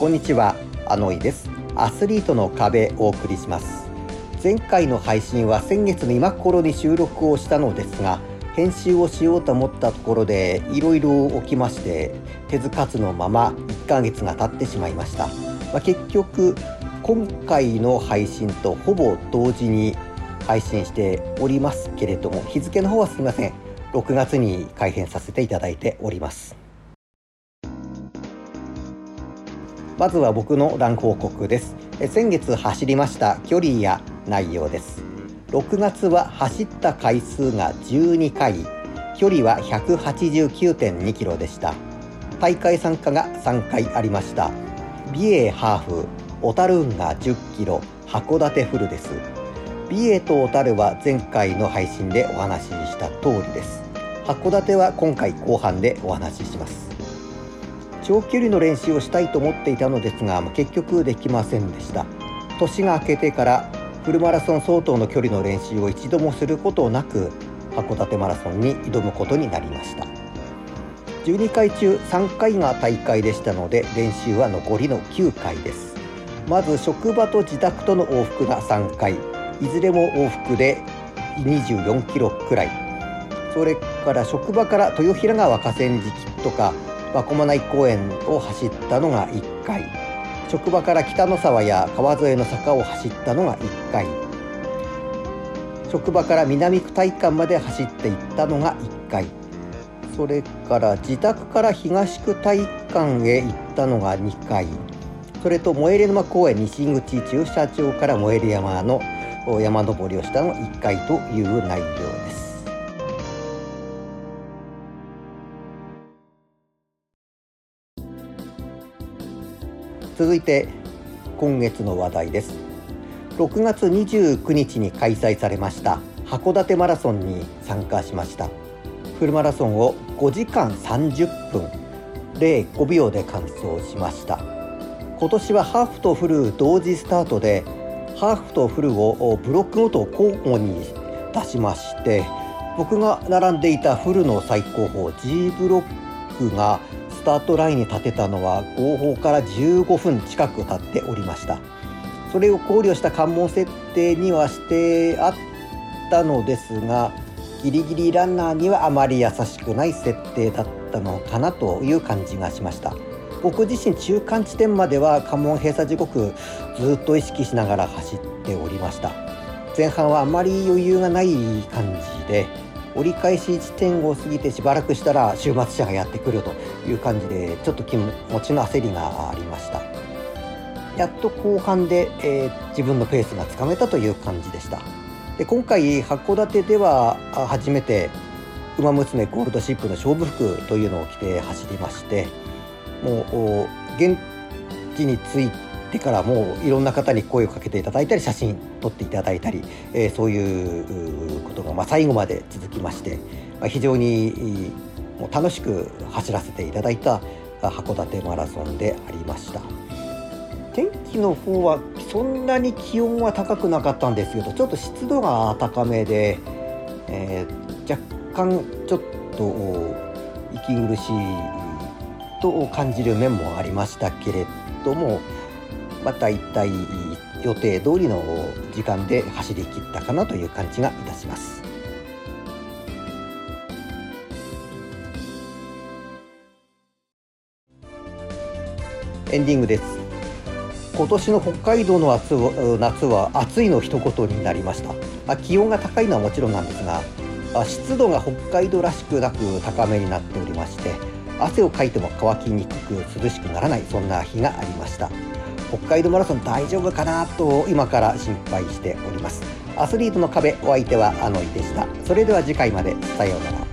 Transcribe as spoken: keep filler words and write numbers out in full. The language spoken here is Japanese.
こんにちは、あのいです。アスリートの壁をお送りします。前回の配信は先月の今頃に収録をしたのですが、編集をしようと思ったところでいろいろ起きまして、手つかずのままいっかげつが経ってしまいました。まあ、結局今回の配信とほぼ同時に配信しておりますけれども、日付の方はすみません、ろくがつに改編させていただいております。まずは僕のラン報告です。え先月走りました距離や内容です。ろくがつは走った回数がじゅうにかい、距離は ひゃくはちじゅうきゅうてんにキロでした。大会参加がさんかいありました。美瑛ハーフ、小樽運がじゅっキロ、函館フルです。美瑛と小樽は前回の配信でお話しした通りです。函館は今回後半でお話しします。長距離の練習をしたいと思っていたのですが、結局できませんでした。年が明けてからフルマラソン相当の距離の練習を一度もすることなく、函館マラソンに挑むことになりました。じゅうにかい中さんかいが大会でしたので、練習は残りのきゅうかいです。まず職場と自宅との往復がさんかい、いずれも往復でにじゅうよんキロくらい。それから職場から豊平川河川敷とか和駒内公園を走ったのがいっかい、職場から北の沢や川沿いの坂を走ったのがいっかい、職場から南区体育館まで走っていったのがいっかい、それから自宅から東区体育館へ行ったのがにかい、それと萌入沼公園西口駐車場から萌入山の山登りをしたのがいっかいという内容です。続いて今月の話題です。ろくがつにじゅうくにちに開催されました函館マラソンに参加しました。フルマラソンをごじかんさんじゅっぷんぜろごびょうで完走しました。今年はハーフとフル同時スタートで、ハーフとフルをブロックごと交互に出しまして、僕が並んでいたフルの最高峰 G ブロックがスタートラインに立てたのは号砲からじゅうごふん近く経っておりました。それを考慮した関門設定にはしてあったのですが、ギリギリランナーにはあまり優しくない設定だったのかなという感じがしました。僕自身中間地点までは関門閉鎖時刻ずっと意識しながら走っておりました。前半はあまり余裕がない感じで、折り返し地点を過ぎてしばらくしたら終末車がやってくるという感じで、ちょっと気持ちの焦りがありました。やっと後半で、えー、自分のペースがつかめたという感じでした。で今回函館では初めてウマ娘ゴールドシップの勝負服というのを着て走りまして、もう現地に着いてからもういろんな方に声をかけていただいたり、写真撮っていただいたり、えー、そういうことがまあ最後まで続きまして、まあ、非常にもう楽しく走らせていただいた函館マラソンでありました。天気の方はそんなに気温は高くなかったんですけど、ちょっと湿度が高めで、えー、若干ちょっと息苦しいと感じる面もありましたけれども、また大体予定通りの時間で走り切ったかなという感じがいたします。エンディングです。今年の北海道の夏は、夏は暑いの一言になりました。まあ、気温が高いのはもちろんなんですが、湿度が北海道らしくなく高めになっておりまして、汗をかいても乾きにくく涼しくならない、そんな日がありました。北海道マラソン大丈夫かなと今から心配しております。アスリートの壁、お相手はあのいでした。それでは次回まで、さようなら。